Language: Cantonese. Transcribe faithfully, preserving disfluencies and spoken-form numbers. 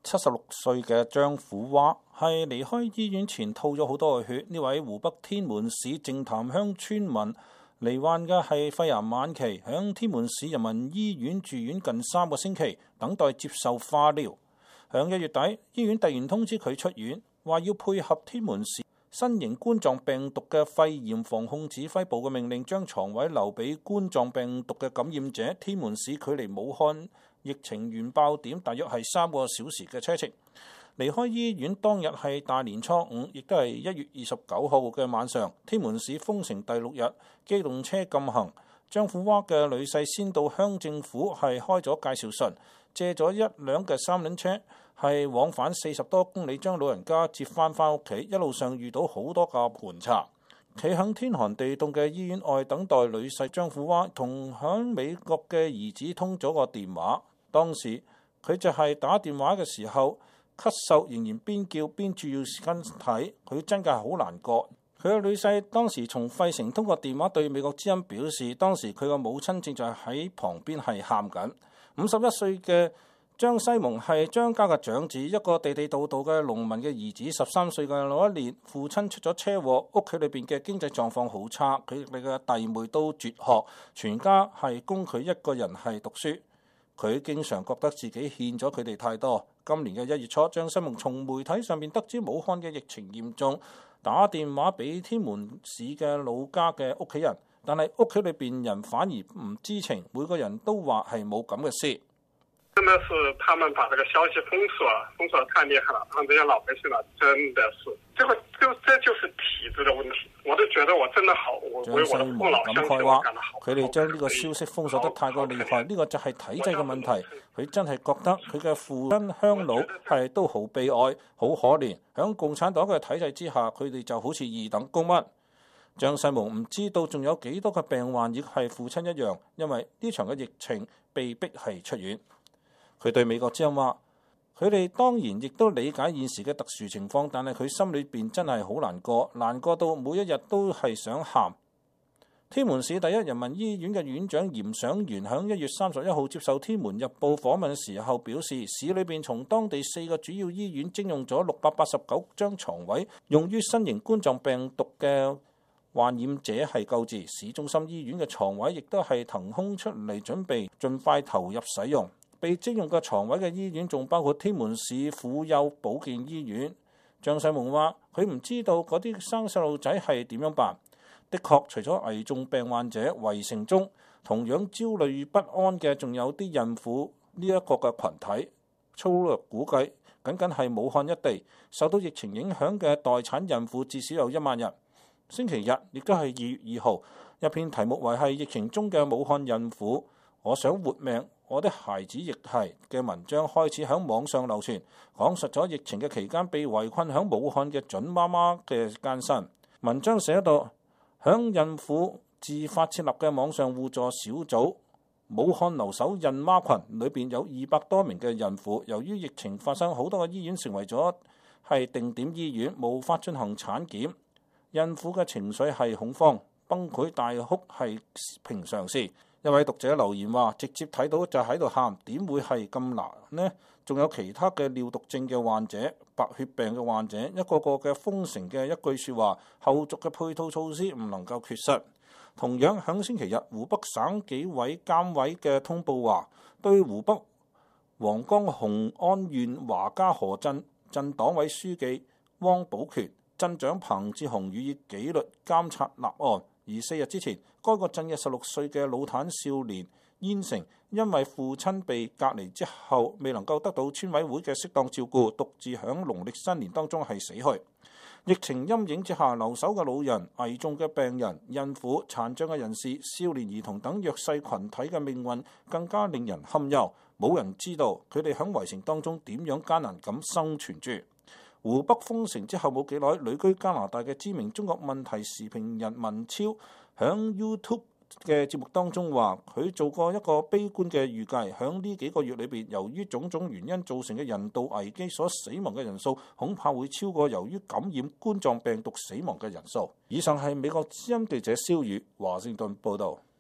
七十六歲嘅張虎娃係離開醫院前吐咗好多嘅血。呢位湖北天門市靜潭鄉村民罹患嘅係肺癌晚期，響天門市人民醫院住院近三個星期，等待接受化療。響一月底，醫院突然通知佢出院，話要配合天門市新型冠狀病毒嘅肺炎防控指揮部嘅命令，將床位留俾冠狀病毒嘅感染者。天門市距離武漢疫情原爆點大約係三個小時嘅車程。離開醫院當日係大年初五，亦都係一月二十九號嘅晚上。天門市封城第六日，機動車禁行。張虎娃嘅女婿先到鄉政府係開咗介紹信，借咗一輛嘅三輪車，係往返四十多公里，將老人家接翻翻屋企。一路上遇到好多架盤查，企響天寒地凍嘅醫院外等待女婿張虎娃同響美國嘅兒子通咗個電話。當時佢就係打電話嘅時候，咳嗽仍然邊叫邊注意身體，佢真係好難過。佢嘅女婿當時從費城通過電話對美國之音表示，當時佢嘅母親正在喺旁邊係喊緊。五十一歲嘅張西蒙係張家嘅長子，一個地地道道嘅農民嘅兒子。十三歲嘅嗰一年，父親出咗車禍，屋企裏邊嘅經濟狀況好差，佢哋嘅弟妹都輟學，全家係供佢一個人係讀書。佢經常覺得自己欠咗佢哋太多。今年嘅一月初，張西蒙從媒體上面得知武漢嘅疫情嚴重，打電話俾天門市嘅老家嘅屋企人，但係屋企裏邊人反而唔知情，每個人都話係冇咁嘅事。 真的是他們把這個消息封鎖，封鎖得太厲害了，讓這些老百姓呢，真的是，這個就這就是體制的問題。我都覺得我真的好，我為我的父老鄉親我幹得好。 佢哋將呢個消息封鎖得太過厲害，呢個就係體制嘅問題。佢真係覺得佢嘅父親鄉老係都好悲哀、好可憐。響共產黨嘅體制之下，佢哋就好似二等公民。張世蒙唔知道仲有幾多個病患亦係父親一樣，因為呢場嘅疫情被逼係出院。佢對美國之音話：佢哋當然亦都理解現時嘅特殊情況，但係佢心裏邊真係好難過，難過到每一日都係想喊。天門市第一人民醫院嘅院長嚴上元響一月三十一號接受《天門日報》訪問嘅時候表示，市裏邊從當地四個主要醫院徵用咗六百八十九張床位，用於新型冠狀病毒嘅患染者係救治。市中心醫院嘅床位亦都係騰空出嚟，準備盡快投入使用。被徵用嘅床位嘅醫院仲包括天門市婦幼保健醫院。張世蒙話：佢唔知道嗰啲生細路仔係點樣辦。的確，除咗危重病患者圍城中，同樣焦慮不安嘅仲有啲孕婦呢一個嘅群體。粗略估計，僅僅係武漢一地受到疫情影響嘅待產孕婦至少有一萬人。星期日亦都係二月二號，一篇題目為係疫情中嘅武漢孕婦，我想活命，我的孩子亦係嘅文章開始喺網上流傳，講述咗疫情嘅期間被圍困喺武漢嘅準媽媽嘅艱辛。文章寫到，響孕婦自發設立嘅網上互助小組武漢留守孕媽群裏邊有二百多名嘅孕婦。由於疫情發生，好多個醫院成為咗係定點醫院，無法進行產檢。孕婦嘅情緒係恐慌、崩潰、大哭係平常事。一位讀者留言話：直接睇到就喺度喊，點會係咁難呢？仲有其他嘅尿毒症嘅患者、白血病嘅患者，一個個嘅封城嘅一句説話，後續嘅配套措施唔能夠缺失。同樣響星期日，湖北省紀委監委嘅通報話，對湖北黃岡雄安縣華家河鎮鎮黨委書記汪寶權、鎮長彭志雄予以紀律監察立案。而四日之前，該個鎮嘅十六歲嘅老壇少年燕成，因為父親被隔離之後未能夠得到村委會嘅適當照顧，獨自響農曆新年當中係死去。疫情陰影之下，留守嘅老人、危重嘅病人、孕婦、殘障嘅人士、少年兒童等弱勢群體嘅命運更加令人堪憂。冇人知道佢哋響圍城當中點樣艱難咁生存住。湖北封城之後冇幾耐，旅居加拿大嘅知名中國問題時評人文超響 YouTube 嘅節目當中話，佢做過一個悲觀嘅預計，響呢幾個月裏邊，由於種種原因造成嘅人道危機所死亡嘅人數，恐怕會超過由於感染冠狀病毒死亡嘅人數。以上係美國之音記者蕭宇華盛頓報導。